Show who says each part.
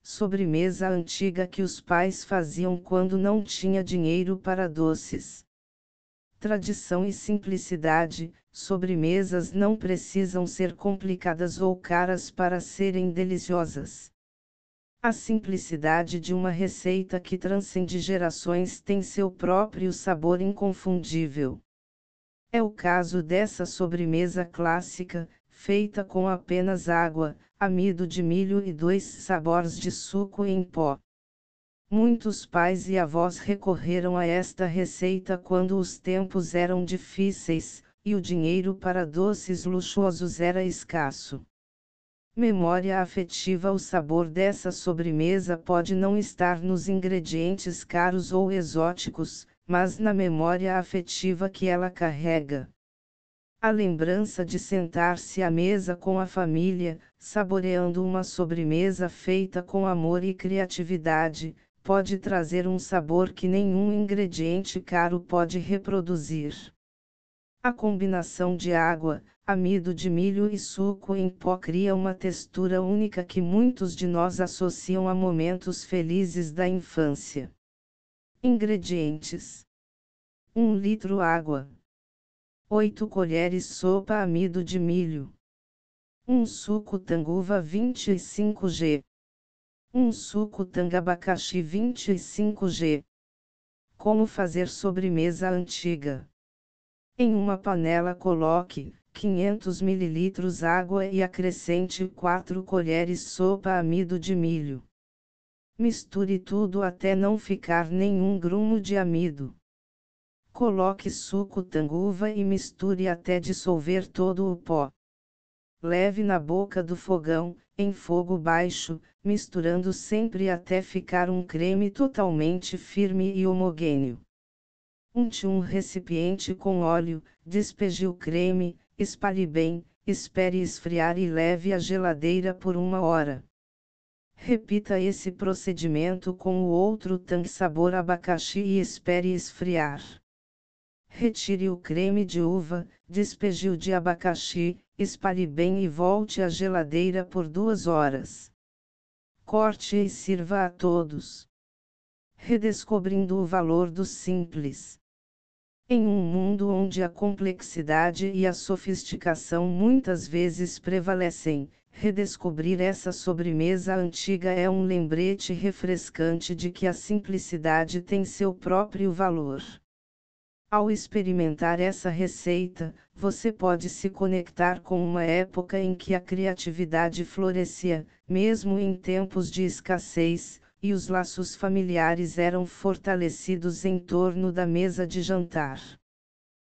Speaker 1: sobremesa antiga que os pais faziam quando não tinha dinheiro para doces. Tradição e simplicidade, sobremesas não precisam ser complicadas ou caras para serem deliciosas. A simplicidade de uma receita que transcende gerações tem seu próprio sabor inconfundível. É o caso dessa sobremesa clássica, feita com apenas água, amido de milho e 2 sabores de suco em pó. Muitos pais e avós recorreram a esta receita quando os tempos eram difíceis, e o dinheiro para doces luxuosos era escasso. Memória afetiva. O sabor dessa sobremesa pode não estar nos ingredientes caros ou exóticos, mas na memória afetiva que ela carrega. A lembrança de sentar-se à mesa com a família, saboreando uma sobremesa feita com amor e criatividade, pode trazer um sabor que nenhum ingrediente caro pode reproduzir. A combinação de água, amido de milho e suco em pó cria uma textura única que muitos de nós associam a momentos felizes da infância. Ingredientes: 1 litro água, 8 colheres sopa amido de milho, 1 suco tanguva 25g, 1 suco tanga abacaxi 25g. Como fazer sobremesa antiga? Em uma panela coloque 500 ml água e acrescente 4 colheres sopa amido de milho. Misture tudo até não ficar nenhum grumo de amido. Coloque suco tanguva e misture até dissolver todo o pó. Leve na boca do fogão, em fogo baixo, misturando sempre até ficar um creme totalmente firme e homogêneo. Unte um recipiente com óleo, despeje o creme, espalhe bem, espere esfriar e leve à geladeira por 1 hora. Repita esse procedimento com o outro tang sabor abacaxi e espere esfriar. Retire o creme de uva, despeje o de abacaxi, espalhe bem e volte à geladeira por 2 horas. Corte e sirva a todos. Redescobrindo o valor do simples. Em um mundo onde a complexidade e a sofisticação muitas vezes prevalecem, redescobrir essa sobremesa antiga é um lembrete refrescante de que a simplicidade tem seu próprio valor. Ao experimentar essa receita, você pode se conectar com uma época em que a criatividade florescia, mesmo em tempos de escassez, e os laços familiares eram fortalecidos em torno da mesa de jantar.